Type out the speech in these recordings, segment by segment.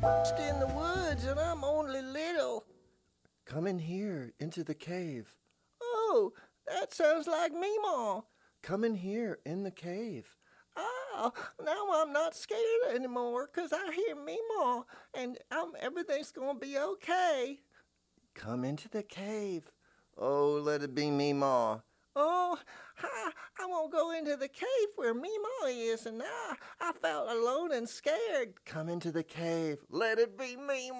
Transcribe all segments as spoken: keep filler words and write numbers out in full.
lost in the woods and I'm only little. Come in here, into the cave. Oh, that sounds like Meemaw. Come in here, in the cave. Oh, now I'm not scared anymore 'cause I hear Meemaw and I'm, everything's gonna be okay. Come into the cave. Oh, let it be Meemaw. Oh, I, I won't go into the cave where Meemaw is, and now I felt alone and scared. Come into the cave. Let it be Meemaw.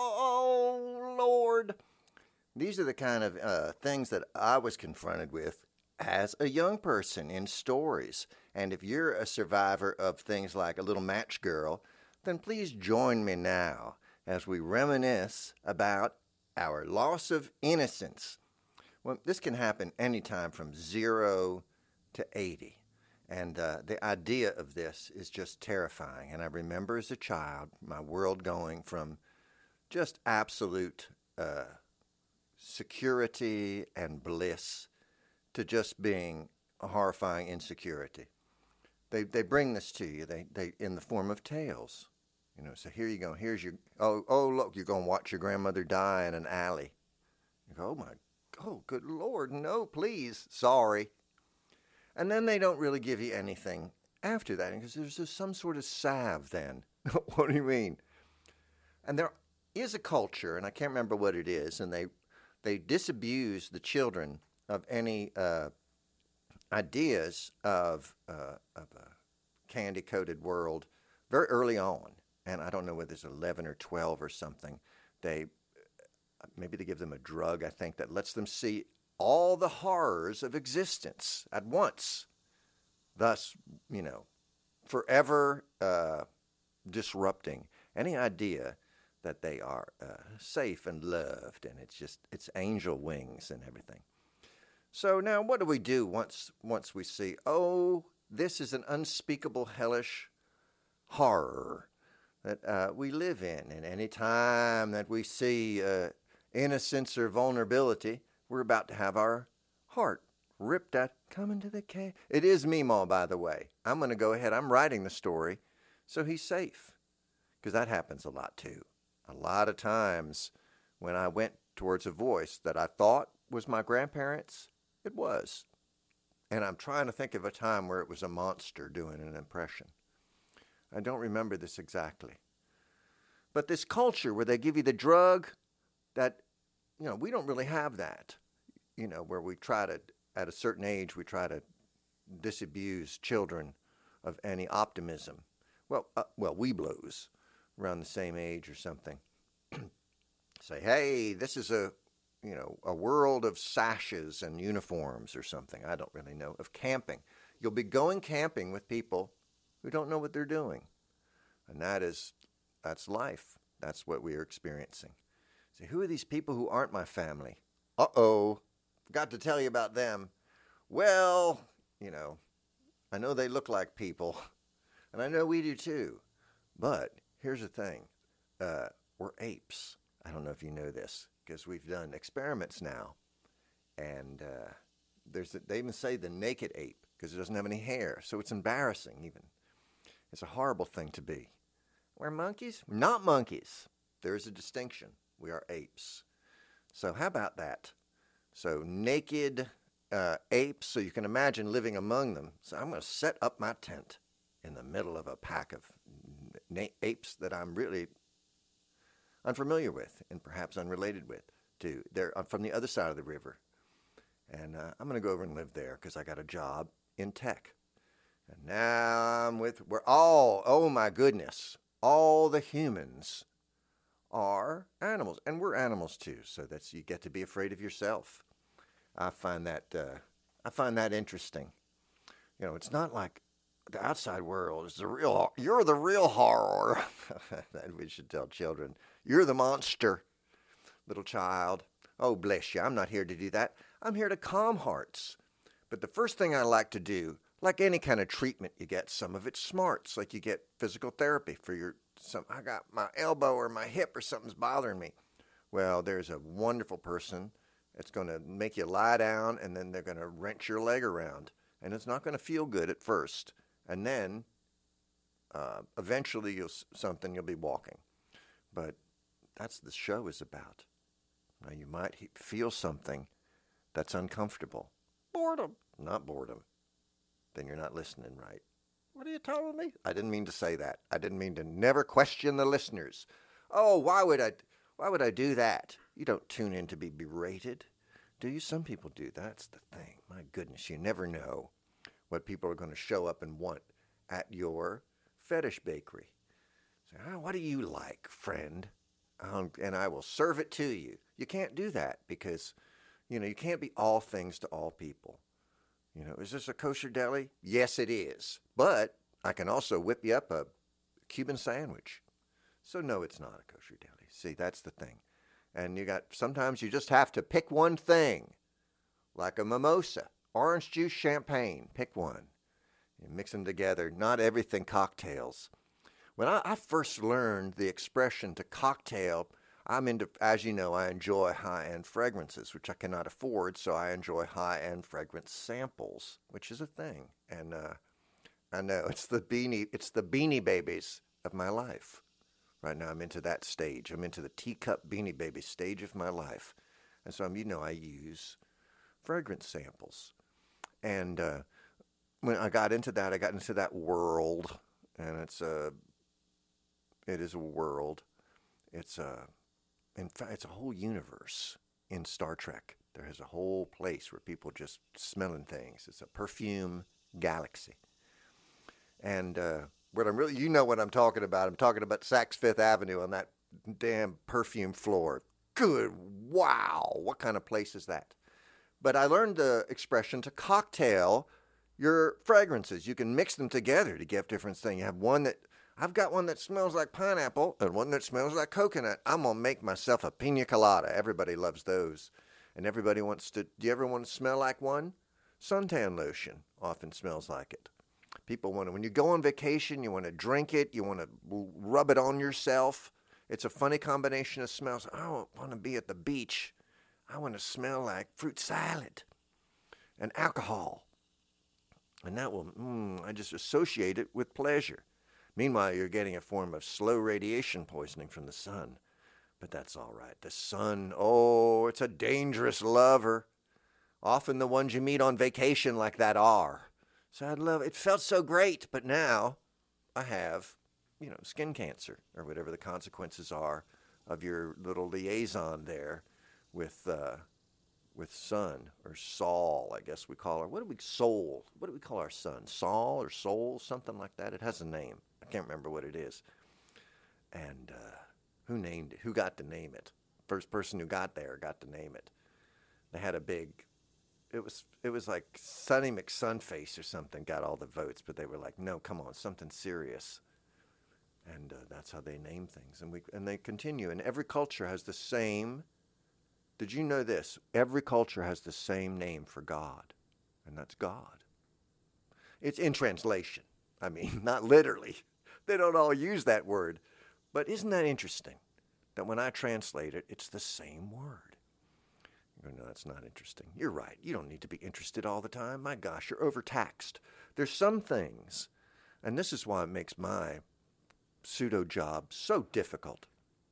Oh, Lord. These are the kind of uh, things that I was confronted with as a young person in stories. And if you're a survivor of things like A Little Match Girl, then please join me now as we reminisce about our loss of innocence. Well, this can happen anytime from zero to eighty. And uh, the idea of this is just terrifying. And I remember as a child my world going from just absolute uh, security and bliss to just being a horrifying insecurity. They they bring this to you they, they in the form of tales. You know, so here you go. Here's your, oh, oh look, you're going to watch your grandmother die in an alley. You go, oh, my Oh, good Lord, no, please, sorry. And then they don't really give you anything after that because there's just some sort of salve then. What do you mean? And there is a culture, and I can't remember what it is, and they they disabuse the children of any uh, ideas of, uh, of a candy-coated world very early on. And I don't know whether it's eleven or twelve or something. They Maybe they give them a drug, I think, that lets them see all the horrors of existence at once. Thus, you know, forever uh, disrupting any idea that they are uh, safe and loved, and it's just, it's angel wings and everything. So now what do we do once once we see, oh, this is an unspeakable hellish horror that uh, we live in, and any time that we see uh, innocence or vulnerability, we're about to have our heart ripped out. Come into the cave. It is Meemaw, by the way. I'm going to go ahead. I'm writing the story, so he's safe, because that happens a lot too. A lot of times when I went towards a voice that I thought was my grandparents, it was. And I'm trying to think of a time where it was a monster doing an impression. I don't remember this exactly. But this culture where they give you the drug, that, you know, we don't really have that. You know, where we try to, at a certain age, we try to disabuse children of any optimism. Well, uh, well, weeblos around the same age or something say, hey, this is a, you know, a world of sashes and uniforms or something. I don't really know. Of camping. You'll be going camping with people who don't know what they're doing. And that is, that's life. That's what we are experiencing. So who are these people who aren't my family? Uh-oh. Forgot to tell you about them. Well, you know, I know they look like people, and I know we do too. But here's the thing. Uh, we're apes. I don't know if you know this, because we've done experiments now. And uh, there's a, they even say the naked ape, because it doesn't have any hair. So it's embarrassing even. It's a horrible thing to be. We're monkeys? Not monkeys. There is a distinction. We are apes. So how about that? So naked uh, apes, so you can imagine living among them. So I'm going to set up my tent in the middle of a pack of na- apes that I'm really unfamiliar with and perhaps unrelated with too. They're from the other side of the river. And uh, I'm going to go over and live there because I got a job in tech. And now I'm with, we're all, oh my goodness, all the humans are animals. And we're animals too, so that's, you get to be afraid of yourself. I find that, uh, I find that interesting. You know, it's not like the outside world is the real, you're the real horror. That we should tell children. You're the monster, little child. Oh, bless you. I'm not here to do that. I'm here to calm hearts. But the first thing I like to do, like any kind of treatment you get, some of it's smarts, like you get physical therapy for your, some, I got my elbow or my hip or something's bothering me. Well, there's a wonderful person that's going to make you lie down, and then they're going to wrench your leg around. And it's not going to feel good at first. And then uh, eventually you'll something you'll be walking. But that's the show is about. Now, you might he- feel something that's uncomfortable. Boredom. Not boredom. Then you're not listening right. What are you telling me? I didn't mean to say that. I didn't mean to never question the listeners. Oh, why would I why would I do that? You don't tune in to be berated. Do you? Some people do. That's the thing. My goodness, you never know what people are going to show up and want at your fetish bakery. Say, oh, what do you like, friend? Um, and I will serve it to you. You can't do that because, you know, you can't be all things to all people. You know, is this a kosher deli? Yes, it is. But I can also whip you up a Cuban sandwich. So no, it's not a kosher deli. See, that's the thing. And you got, sometimes you just have to pick one thing, like a mimosa, orange juice, champagne. Pick one. You mix them together. Not everything cocktails. When I, I first learned the expression to cocktail, I'm into, as you know, I enjoy high-end fragrances, which I cannot afford, so I enjoy high-end fragrance samples, which is a thing. And uh, I know it's the beanie, it's the Beanie Babies of my life. Right now I'm into that stage. I'm into the teacup Beanie Baby stage of my life. And so, I'm, you know, I use fragrance samples. And uh, when I got into that, I got into that world. And it's a, it is a world. It's a, in fact, it's a whole universe in Star Trek. There is a whole place where people just smelling things. It's a perfume galaxy. And, uh, What I'm really, you know what I'm talking about. I'm talking about Saks Fifth Avenue on that damn perfume floor. Good, wow, what kind of place is that? But I learned the expression to cocktail your fragrances. You can mix them together to get different things. You have one that, I've got one that smells like pineapple and one that smells like coconut. I'm going to make myself a pina colada. Everybody loves those. And everybody wants to, do you ever want to smell like one? Suntan lotion often smells like it. People want to, when you go on vacation, you want to drink it, you want to rub it on yourself. It's a funny combination of smells. I don't want to be at the beach. I want to smell like fruit salad and alcohol. And that will, mm, I just associate it with pleasure. Meanwhile, you're getting a form of slow radiation poisoning from the sun. But that's all right. The sun, oh, it's a dangerous lover. Often the ones you meet on vacation like that are. So I'd love, it felt so great, but now I have, you know, skin cancer or whatever the consequences are of your little liaison there with uh, with sun or Saul, I guess we call her. What do we, Soul? What do we call our son? Saul or Soul, something like that. It has a name. I can't remember what it is. And uh, who named it? Who got to name it? First person who got there got to name it. They had a big... It was it was like Sonny McSunface or something got all the votes, but they were like, no, come on, something serious. And uh, that's how they name things. And we and they continue. And every culture has the same, did you know this? Every culture has the same name for God, and that's God. It's in translation. I mean, not literally. They don't all use that word. But isn't that interesting that when I translate it, it's the same word? No, that's not interesting. You're right. You don't need to be interested all the time. My gosh, you're overtaxed. There's some things, and this is why it makes my pseudo job so difficult.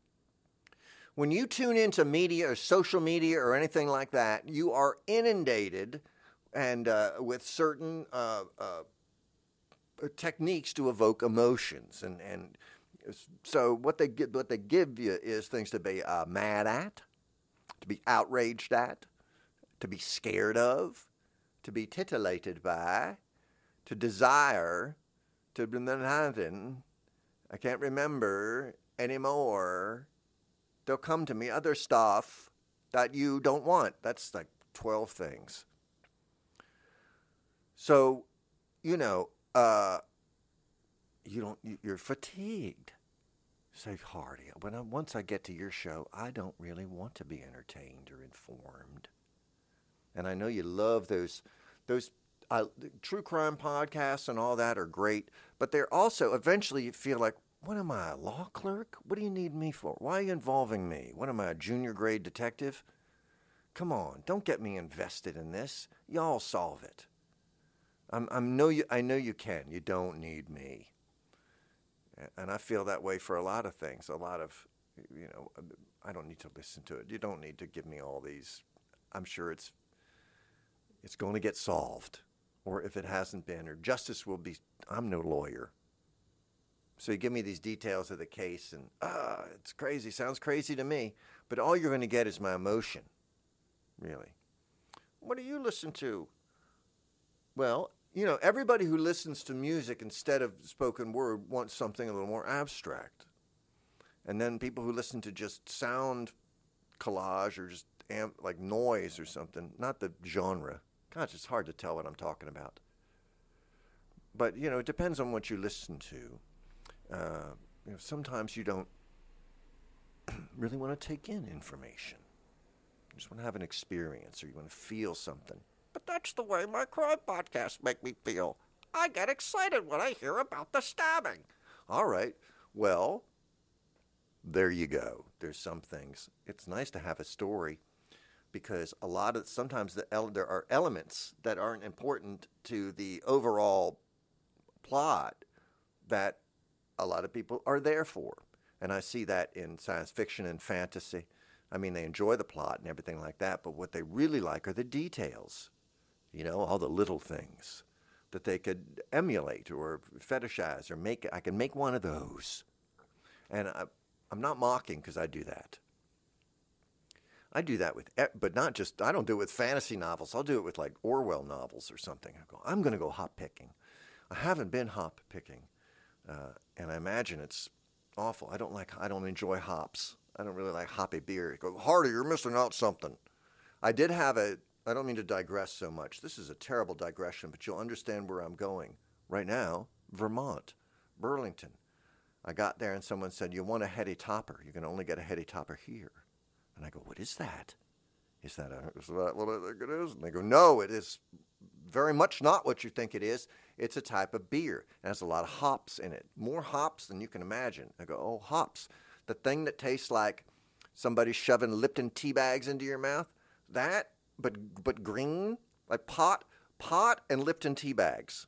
When you tune into media or social media or anything like that, you are inundated and uh, with certain uh, uh, techniques to evoke emotions, and and so what they give, what they give you is things to be uh, mad at, to be outraged at, to be scared of, to be titillated by, to desire, to be having, I can't remember anymore. They'll come to me, other stuff that you don't want. That's like twelve things. So, you know, uh, you don't, you're fatigued. Say, Hardy, when I, once I get to your show, I don't really want to be entertained or informed. And I know you love those, those uh, true crime podcasts and all that are great, but they're also, eventually you feel like, what am I, a law clerk? What do you need me for? Why are you involving me? What am I, a junior grade detective? Come on, don't get me invested in this. Y'all solve it. I'm, I'm know you, I know you can. You don't need me. And I feel that way for a lot of things, a lot of you know, I don't need to listen to it. You don't need to give me all these. I'm sure it's it's going to get solved. Or if it hasn't been, or justice will be. I'm no lawyer. So you give me these details of the case, and ah, it's crazy. Sounds crazy to me. But all you're going to get is my emotion, really. What do you listen to? Well, you know, everybody who listens to music instead of spoken word wants something a little more abstract. And then people who listen to just sound collage or just amp, like noise or something, not the genre. Gosh, it's hard to tell what I'm talking about. But, you know, it depends on what you listen to. Uh, you know, sometimes you don't really want to take in information. You just want to have an experience, or you want to feel something. But that's the way my crime podcasts make me feel. I get excited when I hear about the stabbing. All right. Well, there you go. There's some things. It's nice to have a story, because a lot of sometimes the ele- there are elements that aren't important to the overall plot that a lot of people are there for. And I see that in science fiction and fantasy. I mean, they enjoy the plot and everything like that, but what they really like are the details. You know, all the little things that they could emulate or fetishize or make. I can make one of those. And I, I'm not mocking, because I do that. I do that with, but not just, I don't do it with fantasy novels. I'll do it with like Orwell novels or something. I go, I'm going to go hop picking. I haven't been hop picking. Uh, and I imagine it's awful. I don't like, I don't enjoy hops. I don't really like hoppy beer. I go, Hardy, you're missing out something. I did have a, I don't mean to digress so much. This is a terrible digression, but you'll understand where I'm going. Right now, Vermont, Burlington. I got there and someone said, you want a heady topper. You can only get a heady topper here. And I go, what is that? Is that, a, is that what I think it is? And they go, no, it is very much not what you think it is. It's a type of beer. It has a lot of hops in it. More hops than you can imagine. I go, oh, hops. The thing that tastes like somebody shoving Lipton tea bags into your mouth. That, but but green, like pot, pot and Lipton tea bags.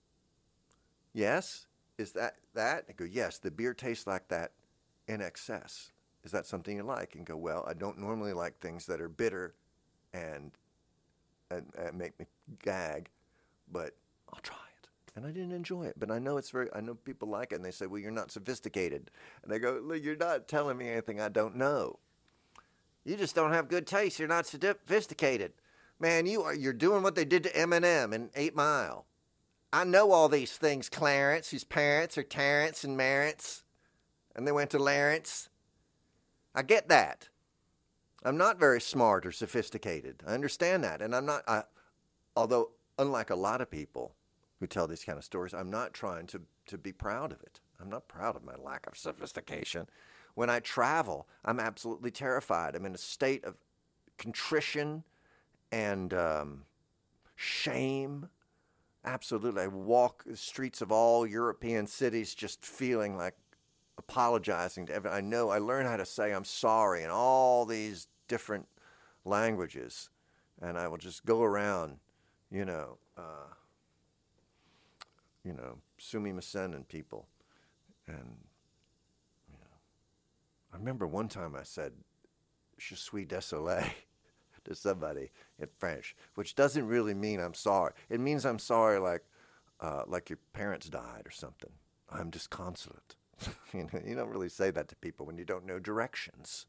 Yes? Is that that? I go, yes, the beer tastes like that in excess. Is that something you like? And go, well, I don't normally like things that are bitter and, and, and make me gag, but I'll try it. And I didn't enjoy it, but I know it's very, I know people like it, and they say, well, you're not sophisticated. And I go, look, you're not telling me anything I don't know. You just don't have good taste. You're not sophisticated. Man, you are, you're doing what they did to Eminem in Eight Mile. I know all these things, Clarence, whose parents are Terrence and Marrance, and they went to Lawrence. I get that. I'm not very smart or sophisticated. I understand that. And I'm not, I, although unlike a lot of people who tell these kind of stories, I'm not trying to, to be proud of it. I'm not proud of my lack of sophistication. When I travel, I'm absolutely terrified. I'm in a state of contrition and um, shame. Absolutely. I walk the streets of all European cities just feeling like apologizing to everyone. I know I learn how to say I'm sorry in all these different languages, and I will just go around, you know, uh, you know, sumimasen and people, and you know, I remember one time I said "je suis désolé" to somebody in French, which doesn't really mean I'm sorry. It means I'm sorry, like uh, like your parents died or something. I'm disconsolate. You know, you don't really say that to people when you don't know directions.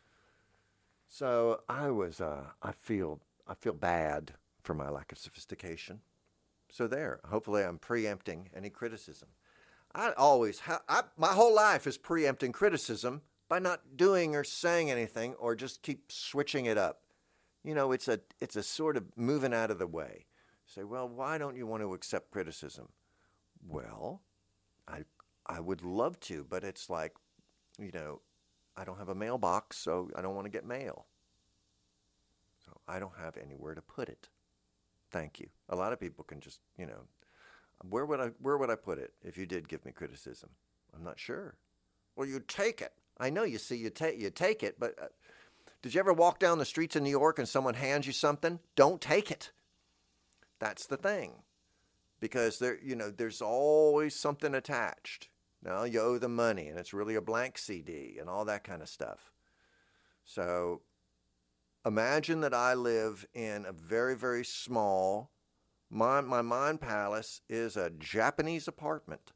So I was, uh, I feel, I feel bad for my lack of sophistication. So there, hopefully I'm preempting any criticism. I always, ha- I, my whole life is preempting criticism by not doing or saying anything, or just keep switching it up. You know, it's a, it's a sort of moving out of the way. Say, well, why don't you want to accept criticism? Well, I. I would love to, but it's like, you know, I don't have a mailbox, so I don't want to get mail. So I don't have anywhere to put it. Thank you. A lot of people can just, you know, where would I where would I put it if you did give me criticism? I'm not sure. Well, you take it. I know you see you take you take it, but uh, did you ever walk down the streets of New York and someone hands you something? Don't take it. That's the thing. Because there, you know, there's always something attached. No, you owe them money, and it's really a blank C D and all that kind of stuff. So imagine that I live in a very, very small, my, my mind palace is a Japanese apartment.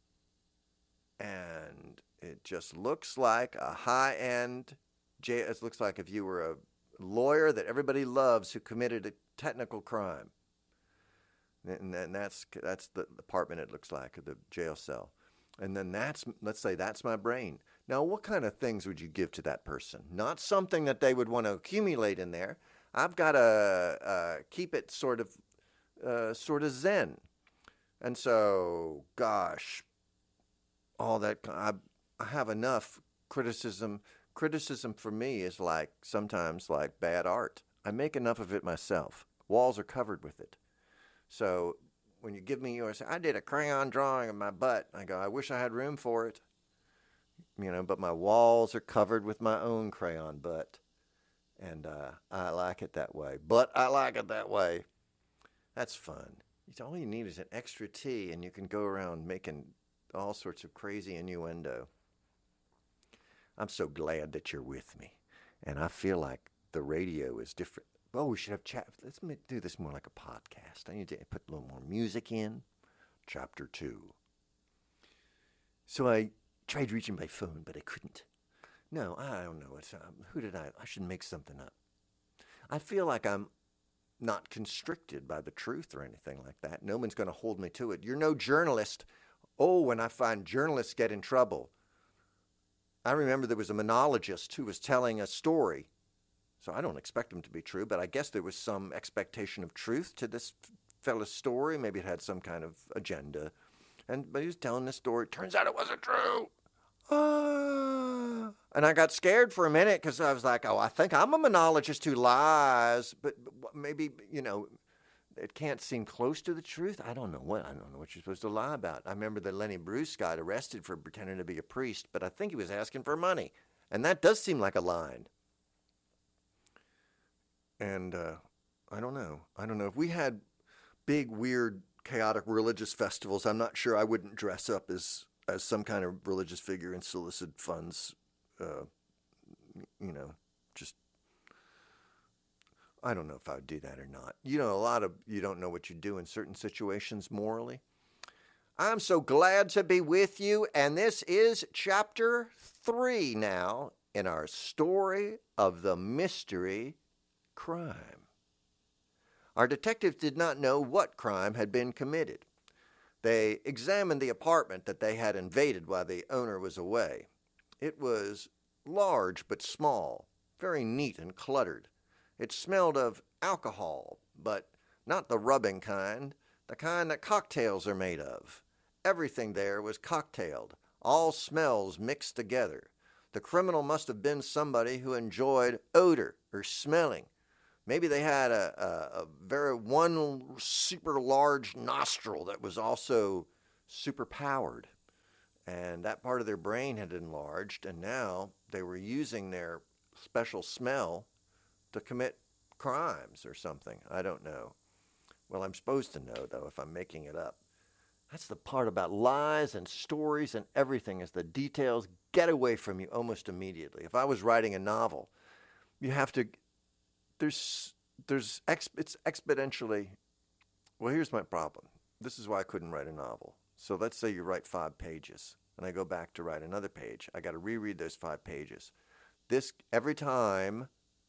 And it just looks like a high-end, it looks like if you were a lawyer that everybody loves who committed a technical crime. And, and that's that's the apartment it looks like, the jail cell. And then that's, let's say that's my brain. Now, what kind of things would you give to that person? Not something that they would want to accumulate in there. I've got to uh, keep it sort of, uh, sort of zen. And so, gosh, all that, I, I have enough criticism. Criticism for me is like, sometimes like bad art. I make enough of it myself. Walls are covered with it. So when you give me yours, I did a crayon drawing of my butt. I go, I wish I had room for it. You know, but my walls are covered with my own crayon butt. And uh, I like it that way. But I like it that way. That's fun. It's all you need is an extra T, and you can go around making all sorts of crazy innuendo. I'm so glad that you're with me. And I feel like the radio is different. Oh, we should have chat. Let's do this more like a podcast. I need to put a little more music in. Chapter two. So I tried reaching my phone, but I couldn't. No, I don't know. It's, um, who did I? I should make something up. I feel like I'm not constricted by the truth or anything like that. No one's going to hold me to it. You're no journalist. Oh, when I find journalists get in trouble. I remember there was a monologist who was telling a story. So I don't expect him to be true, but I guess there was some expectation of truth to this fellow's story. Maybe it had some kind of agenda. And but he was telling this story. Turns out it wasn't true. Ah. And I got scared for a minute because I was like, oh, I think I'm a monologist who lies. But, but maybe, you know, it can't seem close to the truth. I don't know what I don't know what you're supposed to lie about. I remember that Lenny Bruce got arrested for pretending to be a priest, but I think he was asking for money. And that does seem like a line. And uh, I don't know. I don't know. If we had big, weird, chaotic religious festivals, I'm not sure I wouldn't dress up as, as some kind of religious figure and solicit funds. Uh, you know, just, I don't know if I would do that or not. You know, a lot of, you don't know what you do in certain situations morally. I'm so glad to be with you. And this is chapter three now in our story of the mystery crime. Our detectives did not know what crime had been committed. They examined the apartment that they had invaded while the owner was away. It was large but small, very neat and cluttered. It smelled of alcohol, but not the rubbing kind, the kind that cocktails are made of. Everything there was cocktailed, all smells mixed together. The criminal must have been somebody who enjoyed odor or smelling. Maybe they had a, a, a very one super large nostril that was also super powered. And that part of their brain had enlarged, and now they were using their special smell to commit crimes or something. I don't know. Well, I'm supposed to know, though, if I'm making it up. That's the part about lies and stories and everything, is the details get away from you almost immediately. If I was writing a novel, you have to... There's, there's, ex, it's exponentially, well, here's my problem. This is why I couldn't write a novel. So let's say you write five pages, and I go back to write another page. I got to reread those five pages. This, every time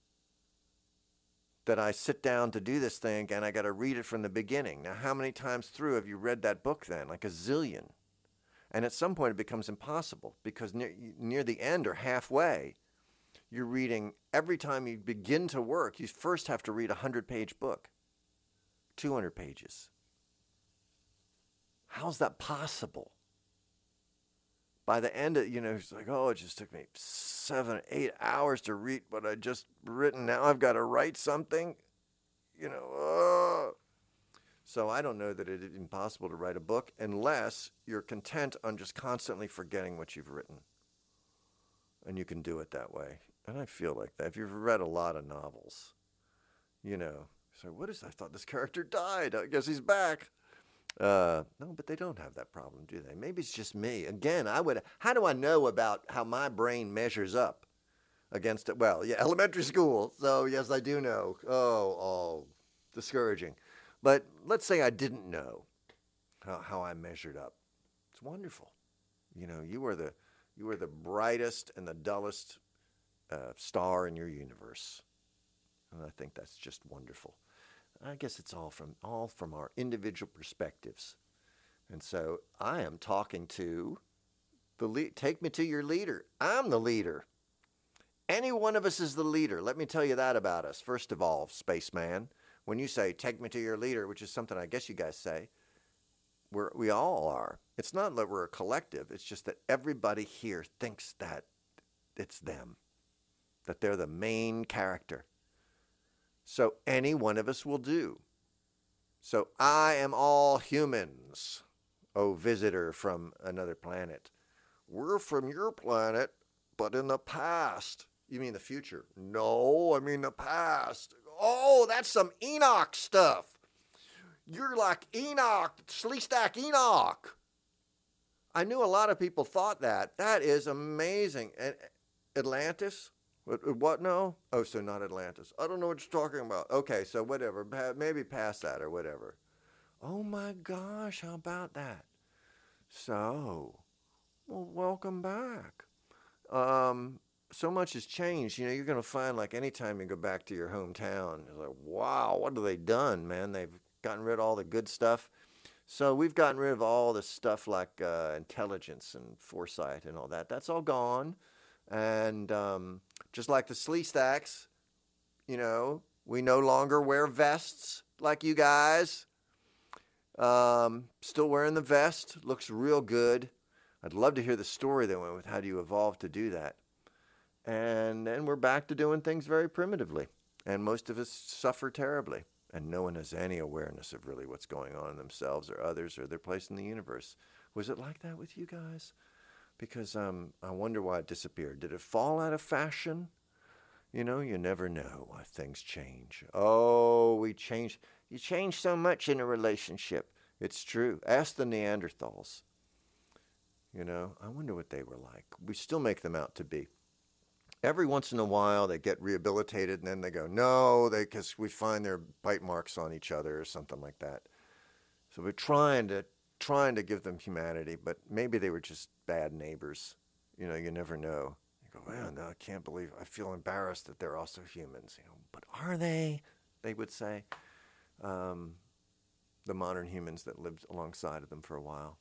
that I sit down to do this thing again, I got to read it from the beginning. Now, how many times through have you read that book then? Like a zillion. And at some point it becomes impossible, because near, near the end or halfway, you're reading, every time you begin to work, you first have to read a hundred-page book, two hundred pages. How's that possible? By the end of, you know, it's like, oh, it just took me seven, eight hours to read what I just written. Now I've got to write something, you know. Oh. So I don't know that it is impossible to write a book unless you're content on just constantly forgetting what you've written. And you can do it that way. And I feel like that. If you've read a lot of novels, you know, so what is, I thought this character died. I guess he's back. Uh, no, but they don't have that problem, do they? Maybe it's just me. Again, I would. How do I know about how my brain measures up against it? Well, yeah, elementary school. So yes, I do know. Oh, oh, discouraging. But let's say I didn't know how, how I measured up. It's wonderful. You know, you are the you are the brightest and the dullest uh, star in your universe, and I think that's just wonderful. I guess it's all from all from our individual perspectives. And so I am talking to the lead. Take me to your leader. I'm the leader. Any one of us is the leader. Let me tell you that about us. First of all, spaceman, when you say take me to your leader, which is something I guess you guys say, we're, we all are. It's not that we're a collective. It's just that everybody here thinks that it's them, that they're the main character. So any one of us will do. So I am all humans, O visitor from another planet. We're from your planet, but in the past. You mean the future? No, I mean the past. Oh, that's some Enoch stuff. You're like Enoch, Sleestack Enoch. I knew a lot of people thought that. That is amazing. And Atlantis? What, what? No? Oh, so not Atlantis. I don't know what you're talking about. Okay, so whatever. Maybe past that or whatever. Oh my gosh, how about that? So, well, welcome back. Um, so much has changed. You know, you're going to find like anytime you go back to your hometown, it's like, wow, what have they done, man? They've gotten rid of all the good stuff. So we've gotten rid of all the stuff like uh, intelligence and foresight and all that. That's all gone. And um, just like the Sleestacks, you know, we no longer wear vests like you guys. Um, still wearing the vest. Looks real good. I'd love to hear the story that went with how do you evolve to do that. And then we're back to doing things very primitively. And most of us suffer terribly. And no one has any awareness of really what's going on in themselves or others or their place in the universe. Was it like that with you guys? Because um, I wonder why it disappeared. Did it fall out of fashion? You know, you never know why things change. Oh, we change. You change so much in a relationship. It's true. Ask the Neanderthals. You know, I wonder what they were like. We still make them out to be. Every once in a while, they get rehabilitated, and then they go, no, they because we find their bite marks on each other or something like that. So we're trying to trying to give them humanity, but maybe they were just bad neighbors. You know, you never know. You go, man, no, I can't believe, I feel embarrassed that they're also humans. You know, but are they? They would say. Um, the modern humans that lived alongside of them for a while.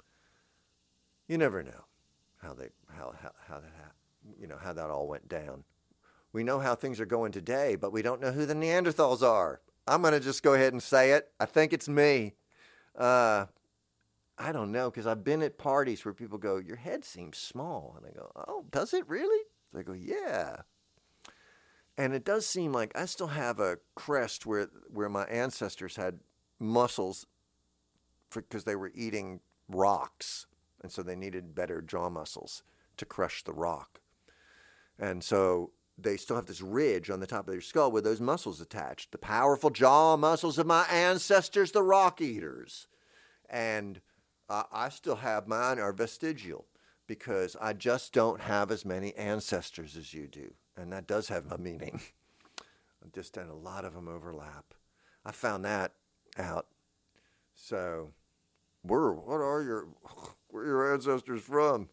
You never know how they how how how that you know how that all went down. We know how things are going today, but we don't know who the Neanderthals are. I'm going to just go ahead and say it. I think it's me. Uh, I don't know, because I've been at parties where people go, your head seems small. And I go, oh, does it really? They go, yeah. And it does seem like I still have a crest where where my ancestors had muscles because they were eating rocks. And so they needed better jaw muscles to crush the rock. And so they still have this ridge on the top of their skull with those muscles attached. The powerful jaw muscles of my ancestors, the rock eaters. And uh, I still have mine are vestigial because I just don't have as many ancestors as you do. And that does have a meaning. Just and a lot of them overlap. I found that out. So, where, what are your, where are your ancestors from?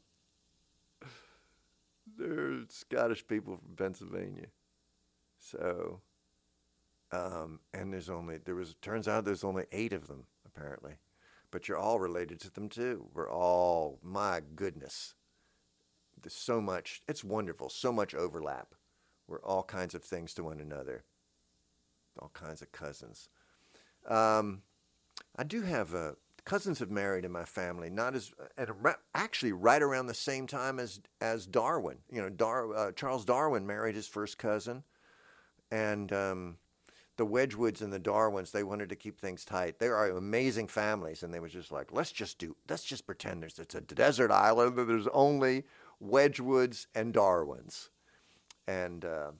They're Scottish people from Pennsylvania. So, um, and there's only, there was, turns out there's only eight of them, apparently. But you're all related to them too. We're all, my goodness. There's so much, it's wonderful, so much overlap. We're all kinds of things to one another. All kinds of cousins. Um, I do have, uh, cousins have married in my family, not as, at a, actually right around the same time as, as Darwin. You know, Dar, uh, Charles Darwin married his first cousin. And um, the Wedgwoods and the Darwins, they wanted to keep things tight. They are amazing families. And they were just like, let's just do, let's just pretend there's, it's a desert island and there's only Wedgwoods and Darwins. And, uh,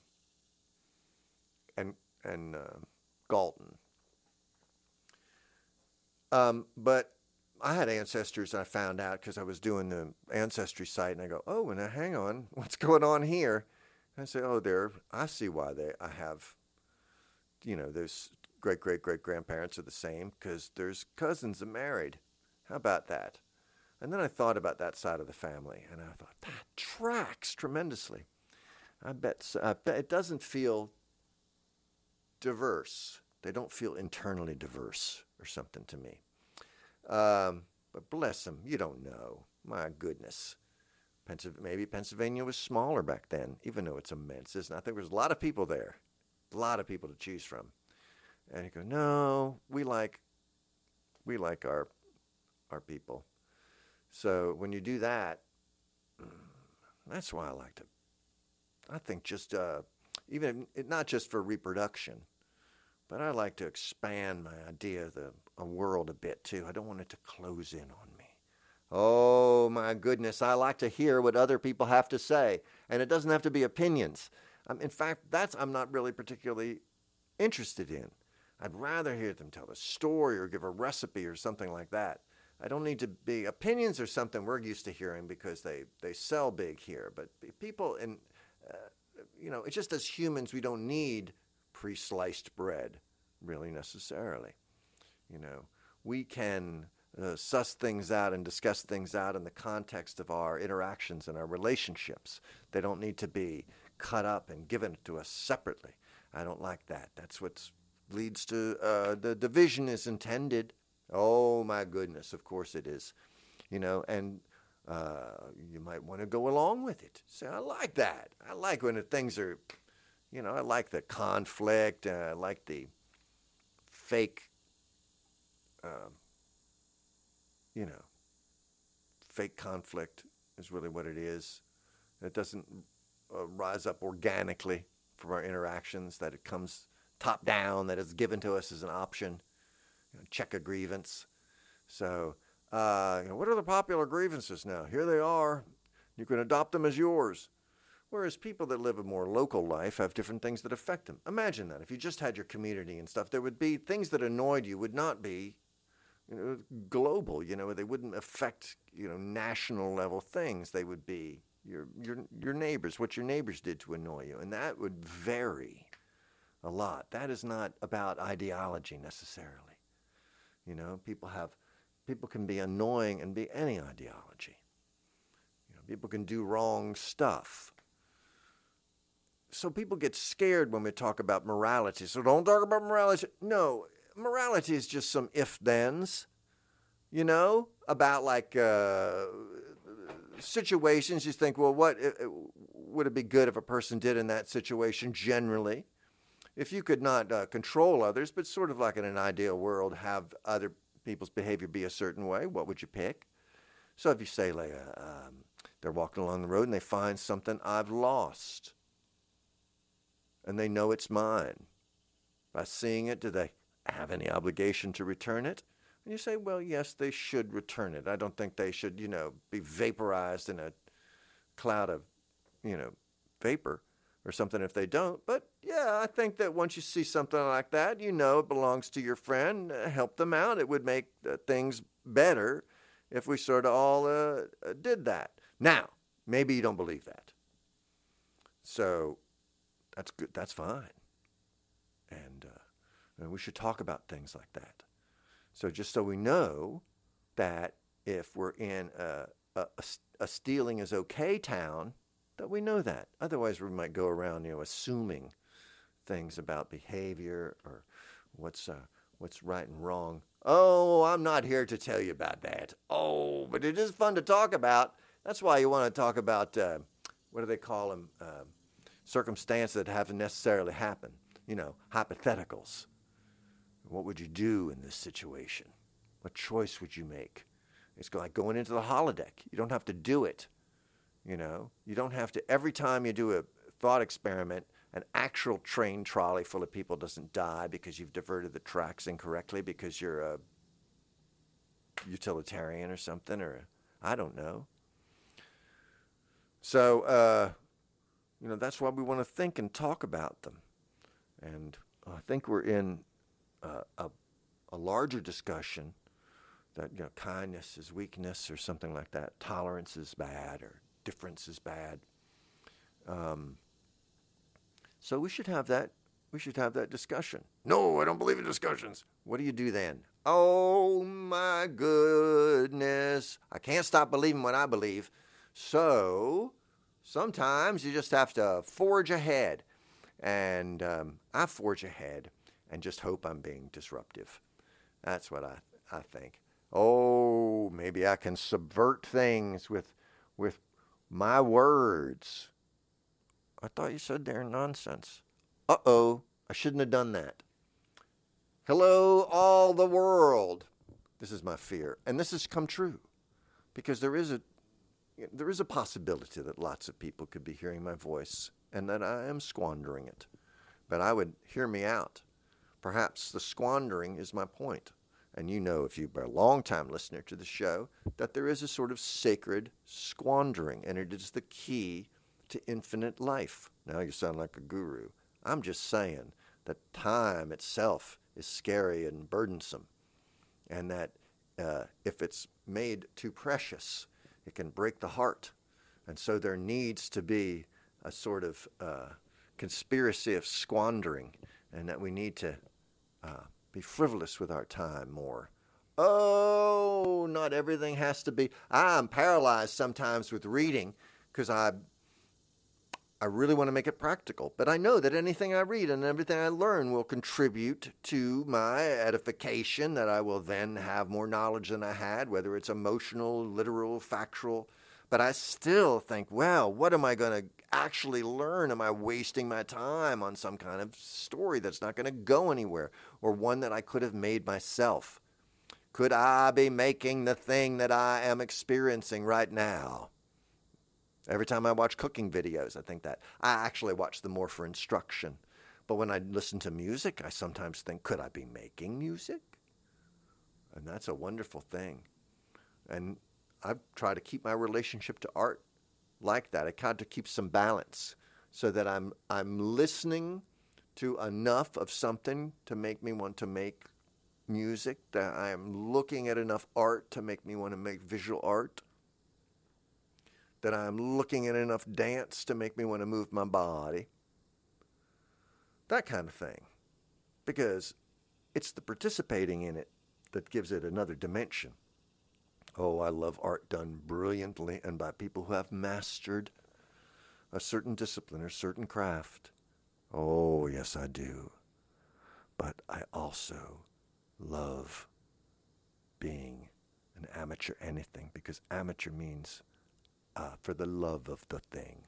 and, and uh, Galton. Um, but I had ancestors I found out because I was doing the ancestry site, and I go, oh, now hang on, what's going on here? And I say, oh, there, I see why they, I have, you know, there's great, great, great grandparents are the same because there's cousins that married. How about that? And then I thought about that side of the family, and I thought, that tracks tremendously. I bet, I bet it doesn't feel diverse. They don't feel internally diverse or something to me. Um, but bless them, you don't know. My goodness. Pennsylvania, maybe Pennsylvania was smaller back then, even though it's immense. Isn't it? I think there's a lot of people there, a lot of people to choose from. And you go, no, we like, we like our, our people. So when you do that, that's why I like to. I think just uh, even not just for reproduction, but I like to expand my idea of the a world a bit too. I don't want it to close in on me. Oh my goodness, I like to hear what other people have to say, and it doesn't have to be opinions. Um, in fact, that's I'm not really particularly interested in. I'd rather hear them tell a story or give a recipe or something like that. I don't need to be opinions or something we're used to hearing because they, they sell big here. But people, in, uh, you know, it's just as humans, we don't need pre-sliced bread, really necessarily. You know, we can uh, suss things out and discuss things out in the context of our interactions and our relationships. They don't need to be cut up and given to us separately. I don't like that. That's what leads to uh, the division is intended. Oh, my goodness, of course it is. You know, and uh, you might want to go along with it. Say, I like that. I like when the things are, you know, I like the conflict. Uh, I like the fake, uh, you know, fake conflict is really what it is. It doesn't uh, rise up organically from our interactions, that it comes top down, that it's given to us as an option. You know, check a grievance. So, uh, you know, what are the popular grievances now? Here they are. You can adopt them as yours. Whereas people that live a more local life have different things that affect them. Imagine that. If you just had your community and stuff, there would be things that annoyed you would not be, you know, global. You know, they wouldn't affect, you know, national level things. They would be your your your neighbors, what your neighbors did to annoy you, and that would vary a lot. That is not about ideology necessarily. You know, people have, people can be annoying and be any ideology. You know, people can do wrong stuff. So people get scared when we talk about morality. So don't talk about morality. No, morality is just some if-thens, you know, about like uh, situations. You think, well, what it, it, would it be good if a person did in that situation generally? If you could not uh, control others, but sort of like in an ideal world, have other people's behavior be a certain way, what would you pick? So if you say, like, uh, um, they're walking along the road and they find something I've lost, and they know it's mine. By seeing it, do they have any obligation to return it? And you say, well, yes, they should return it. I don't think they should, you know, be vaporized in a cloud of, you know, vapor or something if they don't. But yeah, I think that once you see something like that, you know it belongs to your friend. Uh, help them out. It would make uh, things better if we sort of all uh, uh, did that. Now, maybe you don't believe that. So that's good. That's fine. And, uh, and we should talk about things like that. So just so we know that if we're in a, a, a stealing is okay town, that we know that. Otherwise, we might go around, you know, assuming things about behavior or what's uh, what's right and wrong. Oh, I'm not here to tell you about that. Oh, but it is fun to talk about. That's why you want to talk about, uh, what do they call them, uh, circumstances that haven't necessarily happened. You know, hypotheticals. What would you do in this situation? What choice would you make? It's like going into the holodeck. You don't have to do it. You know, you don't have to, every time you do a thought experiment, an actual train trolley full of people doesn't die because you've diverted the tracks incorrectly because you're a utilitarian or something, or I don't know. So, uh, you know, that's why we want to think and talk about them. And I think we're in uh, a, a larger discussion that, you know, kindness is weakness or something like that. Tolerance is bad or difference is bad. Um, so we should have that. We should have that discussion. No, I don't believe in discussions. What do you do then? Oh my goodness. I can't stop believing what I believe. So sometimes you just have to forge ahead. And um, I forge ahead and just hope I'm being disruptive. That's what I, I think. Oh, maybe I can subvert things with, with my words. I thought you said they're nonsense. Uh-oh, I shouldn't have done that. Hello, all the world. This is my fear. And this has come true. Because there is a there is a possibility that lots of people could be hearing my voice and that I am squandering it. But I would hear me out. Perhaps the squandering is my point. And you know, if you've been a long-time listener to the show, that there is a sort of sacred squandering, and it is the key to infinite life. Now you sound like a guru. I'm just saying that time itself is scary and burdensome, and that uh, if it's made too precious, it can break the heart. And so there needs to be a sort of uh, conspiracy of squandering, and that we need to uh, be frivolous with our time more. Oh, not everything has to be. I'm paralyzed sometimes with reading because I I really want to make it practical. But I know that anything I read and everything I learn will contribute to my edification, that I will then have more knowledge than I had, whether it's emotional, literal, factual. But I still think, well, what am I going to actually learn? Am I wasting my time on some kind of story that's not going to go anywhere, or one that I could have made myself? Could I be making the thing that I am experiencing right now? Every time I watch cooking videos, I think that. I actually watch them more for instruction. But when I listen to music, I sometimes think, could I be making music? And that's a wonderful thing. And I try to keep my relationship to art like that. I try to keep some balance so that I'm I'm listening to enough of something to make me want to make music, that I am looking at enough art to make me want to make visual art, that I'm looking at enough dance to make me want to move my body. That kind of thing. Because it's the participating in it that gives it another dimension. Oh, I love art done brilliantly and by people who have mastered a certain discipline or certain craft. Oh, yes, I do. But I also love being an amateur anything, because amateur means uh, for the love of the thing.